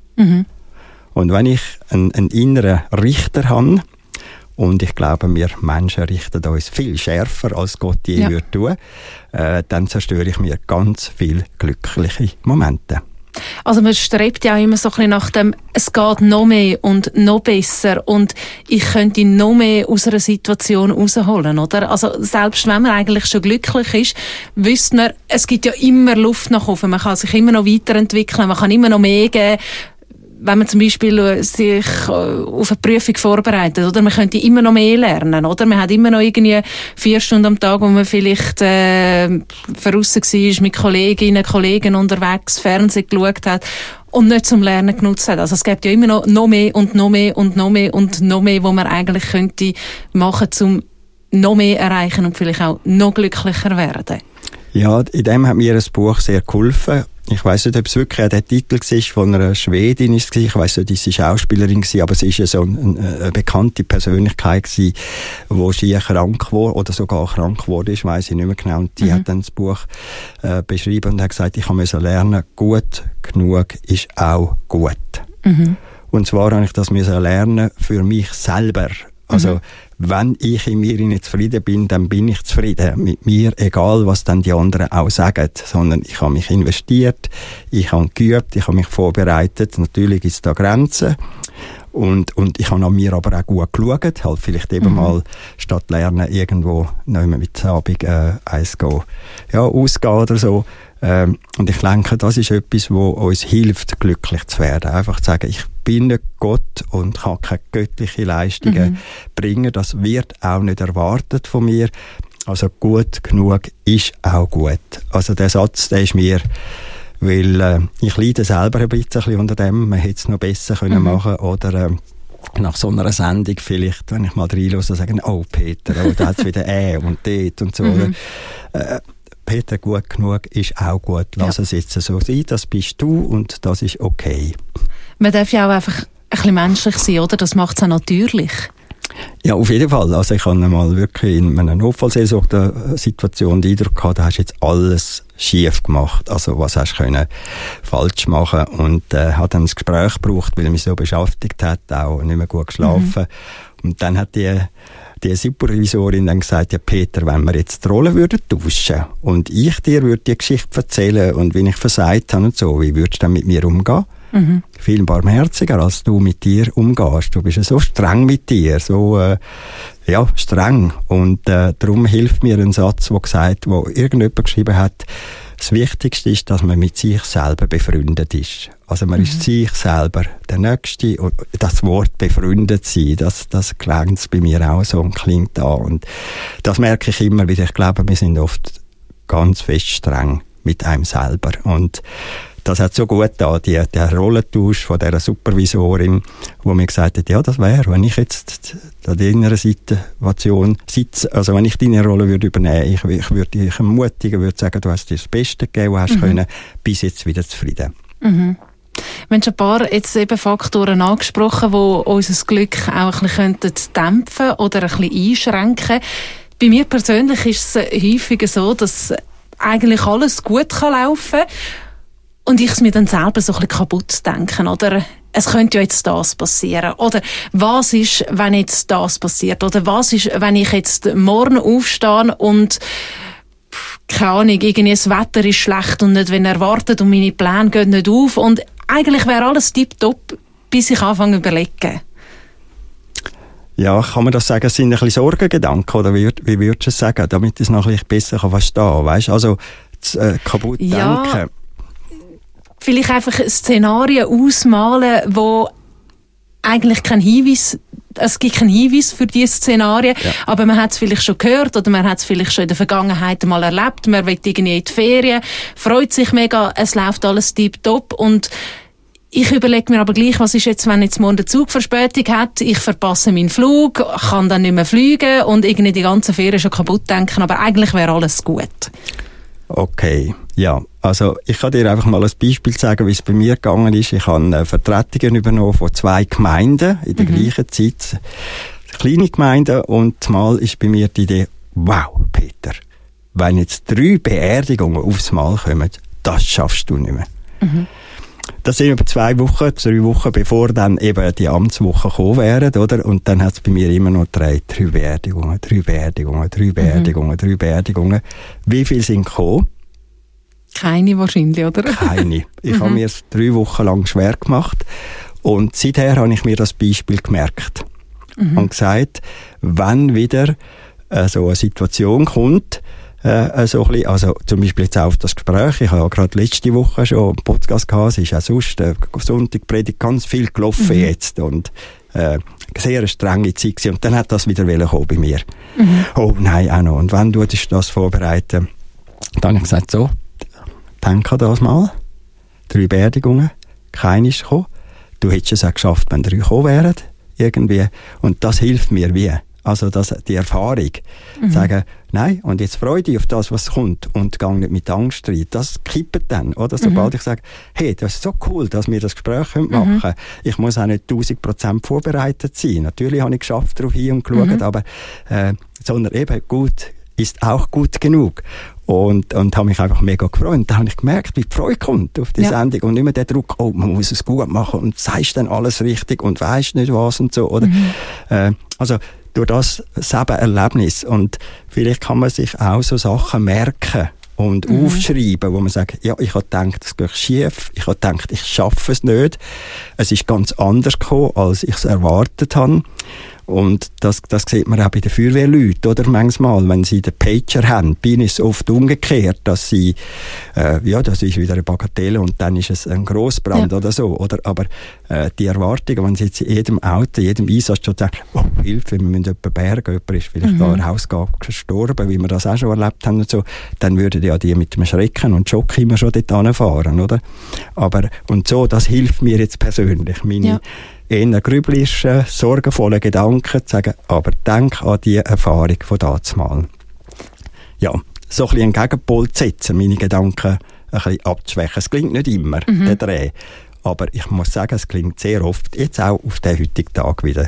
S1: Und wenn ich einen inneren Richter habe, und ich glaube, wir Menschen richten uns viel schärfer, als Gott je würde tun, dann zerstöre ich mir ganz viele glückliche Momente.
S4: Also man strebt ja auch immer so ein bisschen nach dem, es geht noch mehr und noch besser und ich könnte noch mehr aus einer Situation rausholen, oder? Also selbst wenn man eigentlich schon glücklich ist, wüsste man, es gibt ja immer Luft nach oben, man kann sich immer noch weiterentwickeln, man kann immer noch mehr geben. Wenn man zum Beispiel sich auf eine Prüfung vorbereitet, oder? Man könnte immer noch mehr lernen, oder? Man hat immer noch irgendwie 4 Stunden am Tag, wo man vielleicht draussen war, mit Kolleginnen, Kollegen unterwegs, Fernsehen geschaut hat und nicht zum Lernen genutzt hat. Also es gibt ja immer noch mehr und noch mehr und noch mehr und noch mehr, wo man eigentlich könnte machen, um noch mehr erreichen und vielleicht auch noch glücklicher werden.
S1: Ja, in dem hat mir ein Buch sehr geholfen. ich weiss nicht, ob es wirklich der Titel war von einer Schwedin. Ich weiss nicht, sie war Schauspielerin, aber sie war so eine bekannte Persönlichkeit, die schier krank war oder sogar krank wurde, ich weiss ich nicht mehr genau. Und die hat dann das Buch beschrieben und hat gesagt, ich musste lernen, gut genug ist auch gut. Und zwar habe ich das lernen für mich selber. Also, wenn ich in mir nicht zufrieden bin, dann bin ich zufrieden mit mir, egal was dann die anderen auch sagen. Sondern ich habe mich investiert, ich habe geübt, ich habe mich vorbereitet. Natürlich gibt es da Grenzen. Und ich habe an mir aber auch gut geschaut. Halt vielleicht eben mal statt lernen irgendwo noch mit Abend eins gehen, ausgehen oder so. Und ich denke, das ist etwas, wo uns hilft, glücklich zu werden. Einfach zu sagen, ich bin nicht Gott und kann keine göttliche Leistungen bringen. Das wird auch nicht erwartet von mir. Also gut genug ist auch gut. Also der Satz, der ist mir, weil ich leide selber ein bisschen unter dem. Man hätte es noch besser können machen oder nach so einer Sendung vielleicht, wenn ich mal reinhöre, sagen, oh Peter, da hat es wieder und dort und so. Peter, gut genug ist auch gut. Lass es jetzt so sein, das bist du und das ist okay.
S4: Man darf ja auch einfach ein bisschen menschlich sein, oder? Das macht es auch natürlich.
S1: Ja, auf jeden Fall. Also ich habe mal wirklich in einer Notfallseelsorge-Situation den Eindruck gehabt, da hast jetzt alles schief gemacht. Also was hast du können falsch machen? Und hat dann ein Gespräch gebraucht, weil er mich so beschäftigt hat, auch nicht mehr gut geschlafen. Und dann hat die Supervisorin dann gesagt, ja Peter, wenn wir jetzt die Rollen würden tauschen und ich dir würde die Geschichte erzählen und wie ich versagt habe und so, wie würdest du dann mit mir umgehen? Viel barmherziger, als du mit dir umgehst. Du bist ja so streng mit dir, so streng. Und darum hilft mir ein Satz, wo irgendjemand geschrieben hat, das Wichtigste ist, dass man mit sich selber befreundet ist. Also man ist sich selber der Nächste. Und das Wort befreundet sein, das klingt bei mir auch so und klingt an. Und das merke ich immer wieder. Ich glaube, wir sind oft ganz fest streng mit einem selber. Und das hat so gut da, der Rollentausch von dieser Supervisorin, wo mir gesagt hat, ja, das wäre, wenn ich jetzt an deiner Situation sitze, also wenn ich deine Rolle würde übernehmen, ich würde dich ermutigen, würde sagen, du hast dir das Beste gegeben, was hast können, bis jetzt wieder zufrieden. Wir
S4: haben schon ein paar jetzt eben Faktoren angesprochen, die unser Glück auch ein bisschen dämpfen oder ein bisschen einschränken. Bei mir persönlich ist es häufiger so, dass eigentlich alles gut laufen kann. Und ich es mir dann selber so ein bisschen kaputt denken, oder? Es könnte ja jetzt das passieren. Oder was ist, wenn jetzt das passiert? Oder was ist, wenn ich jetzt morgen aufstehe und keine Ahnung, irgendwie das Wetter ist schlecht und nicht, wenn erwartet und meine Pläne gehen nicht auf. Und eigentlich wäre alles tipptopp, bis ich anfange zu überlegen.
S1: Ja, kann man das sagen, es sind ein bisschen Sorgengedanken, oder wie würdest du es sagen, damit ich es noch ein bisschen besser verstehen kann, weißt? Also, kaputt denken.
S4: Vielleicht einfach Szenarien ausmalen, wo eigentlich kein Hinweis, es gibt keinen Hinweis für diese Szenarien, aber man hat es vielleicht schon gehört oder man hat es vielleicht schon in der Vergangenheit mal erlebt, man will irgendwie in die Ferien, freut sich mega, es läuft alles tipptopp und ich überlege mir aber gleich, was ist jetzt, wenn jetzt morgen der Zug Verspätung hat, ich verpasse meinen Flug, kann dann nicht mehr fliegen und irgendwie die ganze Ferien schon kaputt denken, aber eigentlich wäre alles gut.
S1: Okay, ja. Also ich kann dir einfach mal ein Beispiel sagen, wie es bei mir gegangen ist. Ich habe Vertretungen übernommen von 2 Gemeinden in der gleichen Zeit. Kleine Gemeinden. Und mal ist bei mir die Idee, wow, Peter, wenn jetzt 3 Beerdigungen aufs Mal kommen, das schaffst du nicht mehr. Das sind über 3 Wochen, bevor dann eben die Amtswochen gekommen wären, oder? Und dann hat es bei mir immer noch 3 Beerdigungen. Wie viele sind gekommen?
S4: Keine wahrscheinlich, oder?
S1: Keine. Ich habe mir es 3 Wochen lang schwer gemacht. Und seither habe ich mir das Beispiel gemerkt. Und gesagt, wenn wieder so eine Situation kommt, so ein bisschen, also zum Beispiel jetzt auch auf das Gespräch, ich habe ja gerade letzte Woche schon einen Podcast gehabt, es ist auch sonst Sonntag Predigt ganz viel gelaufen jetzt und sehr eine strenge Zeit gewesen. Und dann hat das wieder kommen bei mir. Oh nein, auch noch. Und wenn du das vorbereiten, dann habe ich gesagt, so, denk an das mal, 3 Beerdigungen, keine ist gekommen. Du hättest es auch geschafft, wenn 3 gekommen wären, irgendwie. Und das hilft mir wie. Also die Erfahrung. Sagen, nein, und jetzt freue dich auf das, was kommt und geh nicht mit Angst rein. Das kippt dann, oder? Sobald ich sage, hey, das ist so cool, dass wir das Gespräch machen können. Ich muss auch nicht 1000% vorbereitet sein. Natürlich habe ich geschafft, darauf hin und geschaut, aber sondern eben gut ist auch gut genug. Und habe mich einfach mega gefreut. Und da habe ich gemerkt, wie die Freude kommt auf die Sendung. Und nicht mehr der Druck, oh, man muss es gut machen und sagst dann alles richtig und weisst nicht was und so, oder? Also, durch das Erlebnis. Und vielleicht kann man sich auch so Sachen merken und aufschreiben, wo man sagt, ja, ich habe gedacht, das geht schief. Ich habe gedacht, ich schaffe es nicht. Es ist ganz anders gekommen, als ich es erwartet habe. Und das sieht man auch bei den Feuerwehrleuten, oder? Manchmal, wenn sie den Pager haben, bin ich es oft umgekehrt, dass sie, das ist wieder eine Bagatelle und dann ist es ein Grossbrand oder so, oder? Aber die Erwartungen, wenn sie jetzt in jedem Auto, jedem Einsatz schon sagen, oh, Hilfe, wir müssen jemanden bergen, jemand ist vielleicht da ein Hausgabe gestorben, wie wir das auch schon erlebt haben und so, dann würden ja die mit dem Schrecken und Schock immer schon dort hinfahren, oder? Aber, und so, das hilft mir jetzt persönlich, meine eher grüblerischen, sorgenvollen Gedanken zu sagen, aber denk an die Erfahrung von dazumal. Ja, so ein bisschen einen Gegenpol zu setzen, meine Gedanken ein bisschen abzuschwächen. Es klingt nicht immer, der Dreh. Aber ich muss sagen, es klingt sehr oft, jetzt auch auf den heutigen Tag wieder.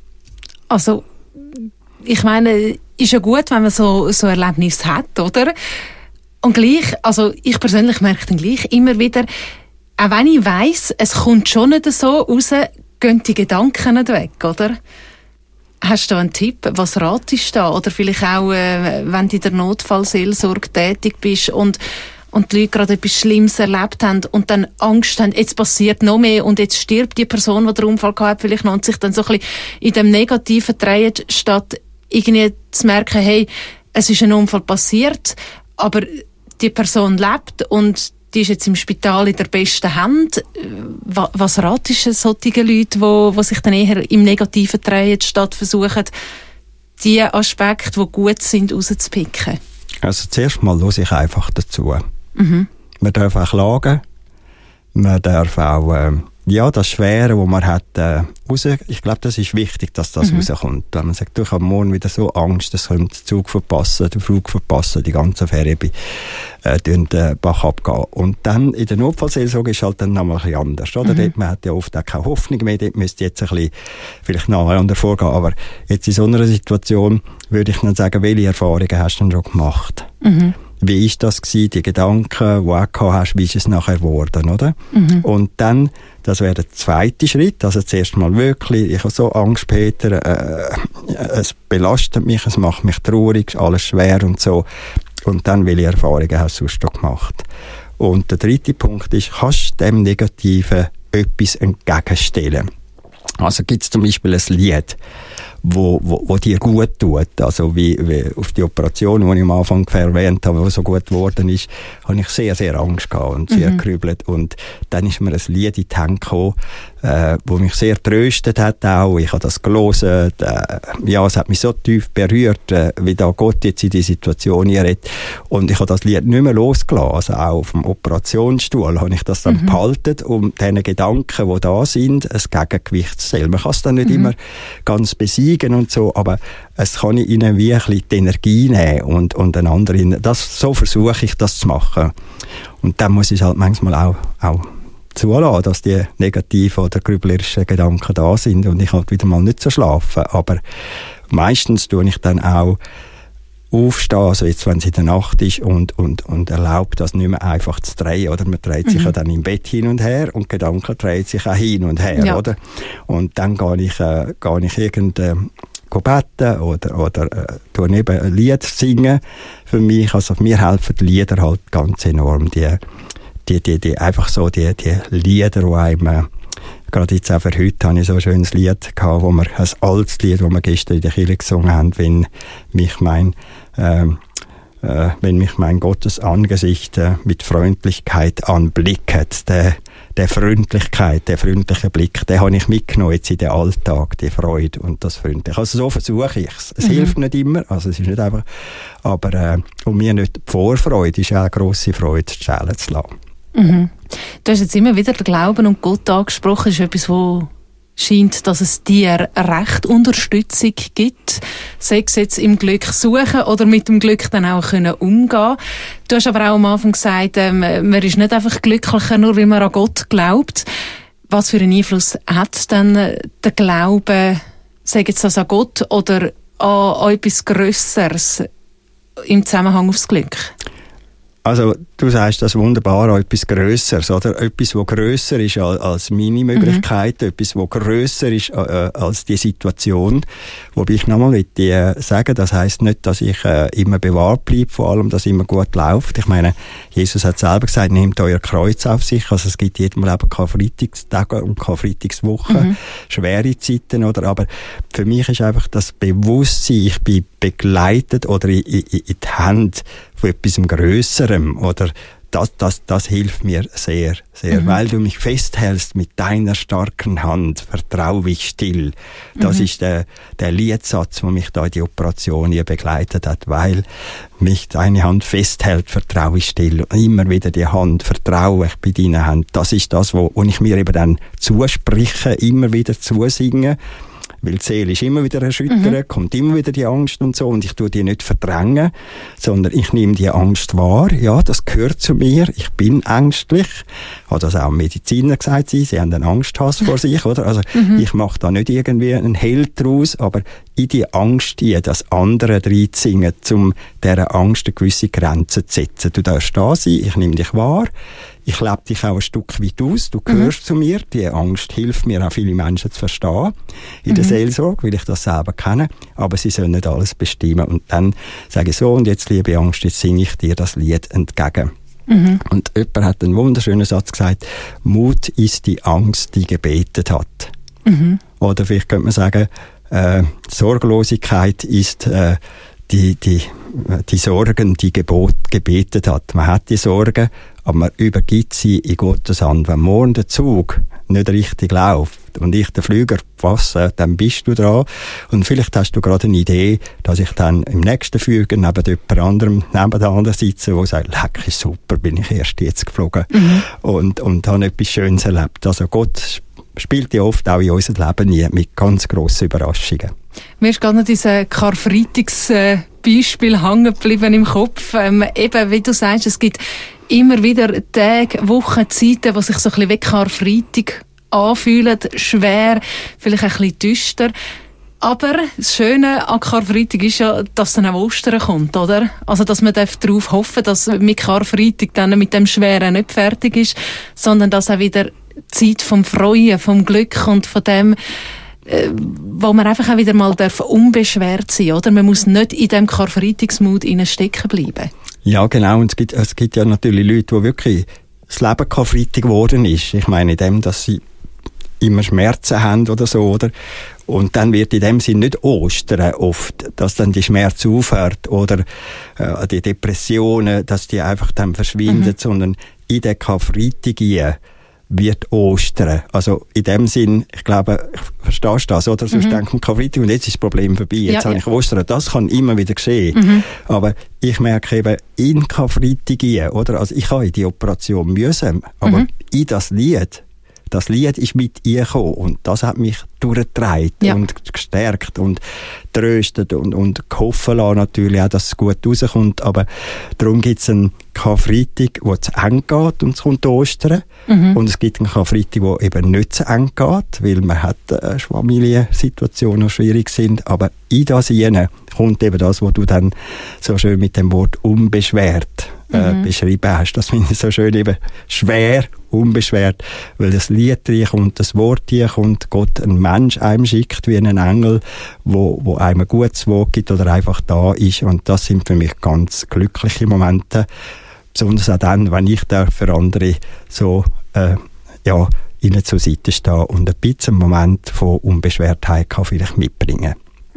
S1: Also,
S4: ich meine, ist ja gut, wenn man so Erlebnisse hat, oder? Und gleich, also ich persönlich merke dann gleich immer wieder, auch wenn ich weiss, es kommt schon nicht so raus, gehen die Gedanken nicht weg, oder? Hast du einen Tipp? Was ratest du da? Oder vielleicht auch, wenn du in der Notfallseelsorge tätig bist und die Leute gerade etwas Schlimmes erlebt haben und dann Angst haben, jetzt passiert noch mehr und jetzt stirbt die Person, die den Unfall gehabt hat, vielleicht noch, und sich dann so ein bisschen in dem Negativen dreht, statt irgendwie zu merken, hey, es ist ein Unfall passiert, aber die Person lebt und die ist jetzt im Spital in der besten Hand. Was ratest du solchen Leuten, die sich dann eher im Negativen drehen, statt versuchen, die Aspekte, die gut sind, rauszupicken?
S1: Also zuerst mal höre ich einfach dazu. Man darf auch klagen. Man darf auch das Schwere, das man hat, raus. Ich glaube, das ist wichtig, dass das rauskommt. Wenn man sagt, ich habe morgen wieder so Angst, dass ich den Zug verpassen, den Flug verpassen, die ganze Ferien den Bach abgehen. Und dann in der Notfallseelsorge ist halt dann nochmal ein bisschen anders, oder? Dort, man hat ja oft auch keine Hoffnung mehr, dort müsste jetzt ein bisschen vielleicht nacheinander vorgehen. Aber jetzt in so einer Situation würde ich dann sagen, welche Erfahrungen hast du denn schon gemacht? Wie ist das gewesen, die Gedanken, die du auch gehabt hast, wie ist es nachher geworden, oder? Und dann, das wäre der zweite Schritt, also zuerst mal wirklich, ich habe so Angst, Peter, es belastet mich, es macht mich traurig, alles schwer und so. Und dann, welche Erfahrungen hast du sonst noch gemacht? Und der dritte Punkt ist, kannst du dem Negativen etwas entgegenstellen? Also gibt es zum Beispiel ein Lied, wo dir gut tut. Also wie auf die Operation, die ich am Anfang erwähnt habe, die so gut geworden ist, habe ich sehr, sehr Angst gehabt und sehr gerübelt. Und dann ist mir ein Lied in die Hände gekommen, wo mich sehr tröstet hat auch. Ich habe das gelesen. Es hat mich so tief berührt, wie da Gott jetzt in die Situation redet. Und ich habe das Lied nicht mehr losgelassen. Also auch auf dem Operationsstuhl habe ich das dann behalten, um diesen Gedanken, die da sind, ein Gegengewicht zu stellen. Man kann es dann nicht immer ganz besiegen und so, aber es kann ihnen wie ein bisschen die Energie nehmen und einen anderen. So versuche ich das zu machen. Und dann muss ich halt manchmal auch zulassen, dass die negativen oder grüblerischen Gedanken da sind und ich halt wieder mal nicht so schlafen. Aber meistens tue ich dann auch aufstehen, also jetzt, wenn es in der Nacht ist und erlaubt, das nicht mehr einfach zu drehen, oder? Man dreht sich ja dann im Bett hin und her und Gedanken drehen sich auch hin und her, oder? Und dann gehe ich beten oder tue eben ein Lied singen für mich. Also mir helfen die Lieder halt ganz enorm, die einfach so die Lieder, die einem, gerade jetzt auch für heute habe ich so ein schönes Lied gehabt, ein altes Lied, das wir gestern in der Kirche gesungen haben, wenn mich mein Gottes Angesicht mit Freundlichkeit anblicket, der freundliche Blick, den habe ich mitgenommen jetzt in den Alltag, die Freude und das Freundliche. Also so versuche ich es. Es hilft nicht immer, also es ist nicht einfach, aber um mir nicht die Vorfreude, ist auch eine grosse Freude, zu schälen zu lassen.
S4: Du hast jetzt immer wieder den Glauben und Gott angesprochen, das ist etwas, wo scheint, dass es dir recht Unterstützung gibt, sei es jetzt im Glück suchen oder mit dem Glück dann auch können umgehen. Du hast aber auch am Anfang gesagt, man ist nicht einfach glücklicher, nur weil man an Gott glaubt. Was für einen Einfluss hat dann der Glaube, sei jetzt das an Gott oder an etwas Grösseres im Zusammenhang aufs Glück?
S1: Also, du sagst das wunderbar, etwas Grösseres, oder? Etwas, was grösser ist als meine Möglichkeiten, etwas, was grösser ist als die Situation. Wobei ich nochmal möchte sagen, das heisst nicht, dass ich immer bewahrt bleibe, vor allem, dass immer gut läuft. Ich meine, Jesus hat selber gesagt, nehmt euer Kreuz auf sich. Also, es gibt jedem Leben Karfreitagstage und Karfreitagswochen, schwere Zeiten, oder? Aber für mich ist einfach das Bewusstsein, ich bin begleitet oder in die Hände von etwas Grösserem, oder das hilft mir sehr, sehr. Weil du mich festhältst mit deiner starken Hand, vertraue ich still. Das ist der Liedsatz, der mich da in die Operation hier begleitet hat, weil mich deine Hand festhält, vertraue ich still. Immer wieder die Hand, vertraue ich bei deiner Hand. Das ist das, wo ich mir eben dann zuspreche, immer wieder zusinge. Weil die Seele ist immer wieder erschüttert, kommt immer wieder die Angst und so, und ich tue die nicht verdrängen, sondern ich nehme die Angst wahr. Ja, das gehört zu mir, ich bin ängstlich. Hat das auch Mediziner gesagt, sie haben einen Angsthass vor sich, oder? Also, ich mache da nicht irgendwie einen Held draus, aber in die Angst hier, das andere reinzusingen, um dieser Angst eine gewisse Grenze zu setzen. Du darfst da sein, ich nehme dich wahr. Ich lebe dich auch ein Stück weit aus. Du gehörst zu mir. Die Angst hilft mir auch, viele Menschen zu verstehen in der Seelsorge, weil ich das selber kenne. Aber sie sollen nicht alles bestimmen. Und dann sage ich so, und jetzt, liebe Angst, jetzt singe ich dir das Lied entgegen. Und jemand hat einen wunderschönen Satz gesagt, Mut ist die Angst, die gebetet hat. Oder vielleicht könnte man sagen, Sorglosigkeit ist die Sorgen, die gebetet hat. Man hat die Sorgen, aber man übergibt sie in Gottes Hand. Wenn morgen der Zug nicht richtig läuft und ich den Flüger fasse, dann bist du dran. Und vielleicht hast du gerade eine Idee, dass ich dann im nächsten Flüger neben jemand anderem neben der anderen sitze, der sagt, leck, ist super, bin ich erst jetzt geflogen und habe etwas Schönes erlebt. Also Gott spielt ja oft auch in unserem Leben nie mit ganz grossen Überraschungen.
S4: Mir ist gerade noch dieses Karfreitagsbeispiel hängen geblieben im Kopf. Eben, wie du sagst, es gibt immer wieder Tage, Wochen, Zeiten, die sich so ein bisschen wie Karfreitag anfühlen, schwer, vielleicht ein bisschen düster. Aber das Schöne an Karfreitag ist ja, dass dann auch Ostern kommt, oder? Also, dass man darauf hoffen darf, dass mit Karfreitag dann mit dem Schweren nicht fertig ist, sondern dass auch wieder Zeit vom Freuen, vom Glück und von dem, wo man einfach auch wieder mal unbeschwert sein darf, oder? Man muss nicht in diesem Karfreitagsmut stecken bleiben. Ja,
S1: genau. Und es gibt ja natürlich Leute, die wirklich das Leben Karfreitag geworden ist. Ich meine, in dem, dass sie immer Schmerzen haben oder so, oder? Und dann wird in dem Sinn nicht Ostern oft, dass dann die Schmerzen aufhört oder die Depressionen, dass die einfach dann verschwinden, sondern in der Karfreitag wird Ostern. Also in dem Sinn, ich glaube, verstehst du das, oder? Sonst denkt man Karfreitag und jetzt ist das Problem vorbei. Jetzt habe ich Ostern. Das kann immer wieder geschehen. Aber ich merke eben in Karfreitag, oder? Also ich habe in die Operation müssen, aber in das Lied ist mit ihr gekommen und das hat mich durchgetragen und gestärkt und tröstet und gehofft lassen natürlich auch, dass es gut rauskommt. Aber darum gibt es einen Karfreitag, wo zu eng geht und es kommt Ostern. Und es gibt einen Karfreitag, wo eben nicht zu eng geht, weil man hat Familiensituationen, die schwierig sind. Aber in das hinein kommt eben das, was du dann so schön mit dem Wort unbeschwert beschrieben hast. Das finde ich so schön, eben schwer, unbeschwert, weil das Lied reinkommt, das Wort reinkommt, Gott einen Mensch einem schickt wie einen Engel, wo einem ein gutes Wort gibt oder einfach da ist. Und das sind für mich ganz glückliche Momente. Besonders auch dann, wenn ich da für andere so, ihnen zur Seite stehe und ein bisschen einen Moment von Unbeschwertheit kann vielleicht mitbringen.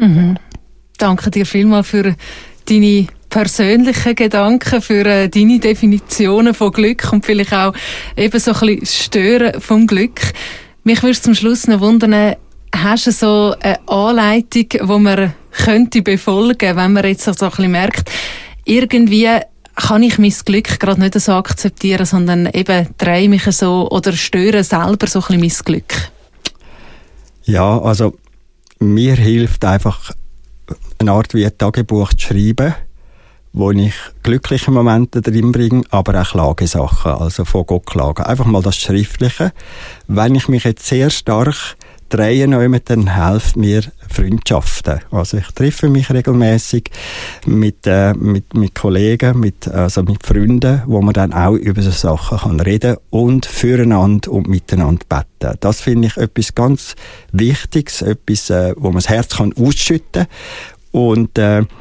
S4: Danke dir vielmals für deine persönlichen Gedanken, für deine Definitionen von Glück und vielleicht auch eben so ein bisschen das Stören vom Glück. Mich würde zum Schluss noch wundern, hast du so eine Anleitung, die man könnte befolgen, wenn man jetzt so ein bisschen merkt, irgendwie kann ich mein Glück gerade nicht so akzeptieren, sondern eben drehe mich so oder störe selber so ein bisschen mein Glück?
S1: Ja, also mir hilft einfach eine Art wie ein Tagebuch zu schreiben, wo ich glückliche Momente drin bringe, aber auch Klagesachen, also von Gott klagen. Einfach mal das Schriftliche. Wenn ich mich jetzt sehr stark drehe, dann helfen mir Freundschaften. Also ich treffe mich regelmäßig mit Kollegen, mit Freunden, wo man dann auch über so Sachen kann reden und füreinander und miteinander beten. Das finde ich etwas ganz Wichtiges, etwas, wo man das Herz kann ausschütten und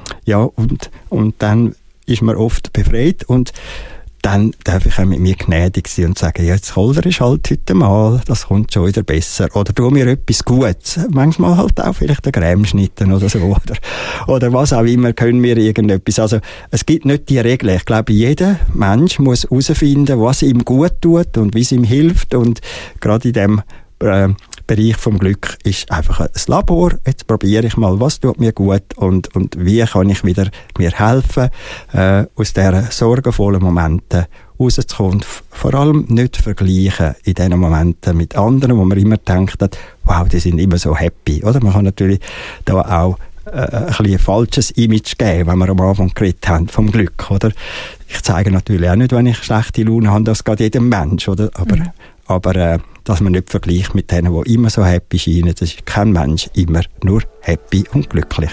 S1: dann ist man oft befreit und dann darf ich auch mit mir gnädig sein und sagen, ja, jetzt Holder ist halt heute mal, das kommt schon wieder besser. Oder tu mir etwas Gutes. Manchmal halt auch vielleicht eine Creme schneiden oder so. Oder was auch immer, können wir irgendetwas. Also, es gibt nicht die Regeln. Ich glaube, jeder Mensch muss herausfinden, was ihm gut tut und wie es ihm hilft. Und gerade in dem Bereich vom Glück ist einfach ein Labor. Jetzt probiere ich mal, was tut mir gut und wie kann ich wieder mir helfen, aus diesen sorgenvollen Momenten rauszukommen. Vor allem nicht vergleichen in diesen Momenten mit anderen, wo man immer denkt, wow, die sind immer so happy. Oder? Man kann natürlich da auch ein bisschen ein falsches Image geben, wenn wir am Anfang geredet haben vom Glück. Oder? Ich zeige natürlich auch nicht, wenn ich schlechte Laune habe, das geht jedem Mensch. Oder? Aber dass man nicht vergleicht mit denen, die immer so happy scheinen. Das ist kein Mensch immer nur happy und glücklich.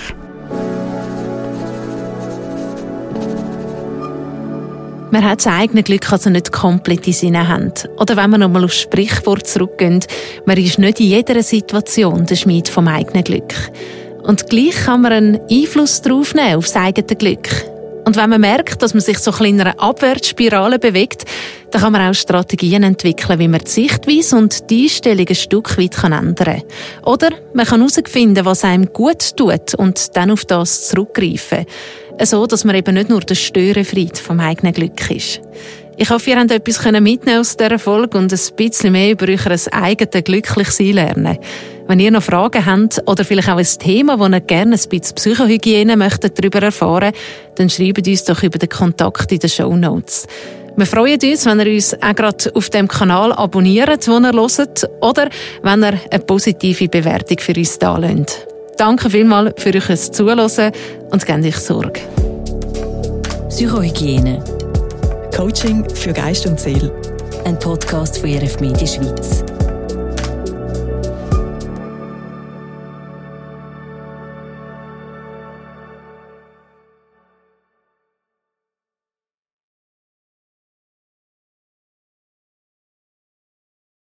S4: Man hat das eigene Glück also nicht komplett in seiner Hand. Oder wenn wir nochmal aufs Sprichwort zurückgehen, man ist nicht in jeder Situation der Schmied vom eigenen Glück. Und gleich kann man einen Einfluss darauf nehmen, auf das eigene Glück. Und wenn man merkt, dass man sich so in einer Abwärtsspirale bewegt, dann kann man auch Strategien entwickeln, wie man die Sichtweise und die Einstellung ein Stück weit ändern kann. Oder man kann herausfinden, was einem gut tut und dann auf das zurückgreifen. So, dass man eben nicht nur der Störenfried vom eigenen Glück ist. Ich hoffe, ihr habt etwas mitnehmen aus dieser Folge und ein bisschen mehr über euer eigenes Glücklichsein lernen. Wenn ihr noch Fragen habt oder vielleicht auch ein Thema, wo ihr gerne ein bisschen Psychohygiene möchtet darüber erfahren, dann schreibt uns doch über den Kontakt in den Shownotes. Wir freuen uns, wenn ihr uns auch gerade auf dem Kanal abonniert, wo ihr hört, oder wenn ihr eine positive Bewertung für uns da lasst. Danke vielmals für euch Zuhören und gebt euch Sorge.
S3: Psychohygiene.
S2: Coaching für Geist und Seele.
S3: Ein Podcast von ERF Media Schweiz.